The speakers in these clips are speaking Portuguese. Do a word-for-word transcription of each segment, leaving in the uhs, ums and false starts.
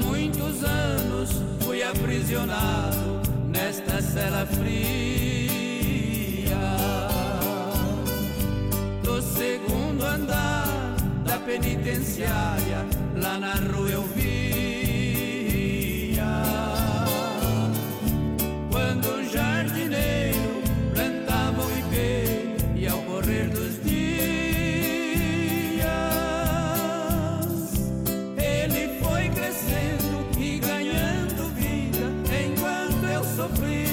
muitos anos fui aprisionado nesta cela fria do segundo andar da penitenciária. Lá na rua eu via quando um jardineiro plantava o ipê, e ao correr dos dias ele foi crescendo e ganhando vida enquanto eu sofria.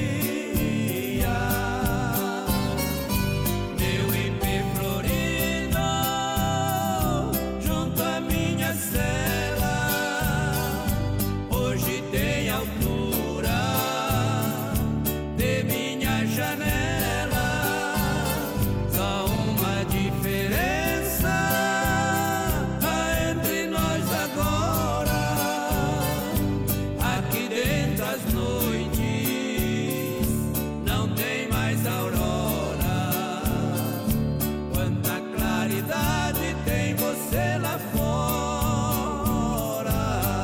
Meu ipê florido junto à minha cela hoje tem altura de minha janela. Só uma diferença há entre nós agora: aqui dentro as noites não tem mais aurora. Quanta claridade tem você lá fora.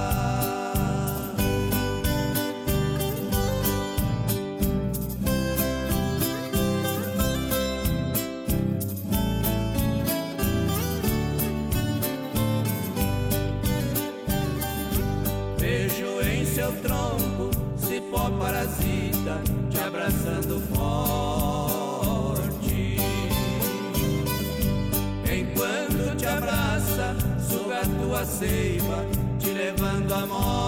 Vejo em seu tronco cipó parasita te abraçando forte. Enquanto te abraça, suga tua seiva, te levando à morte.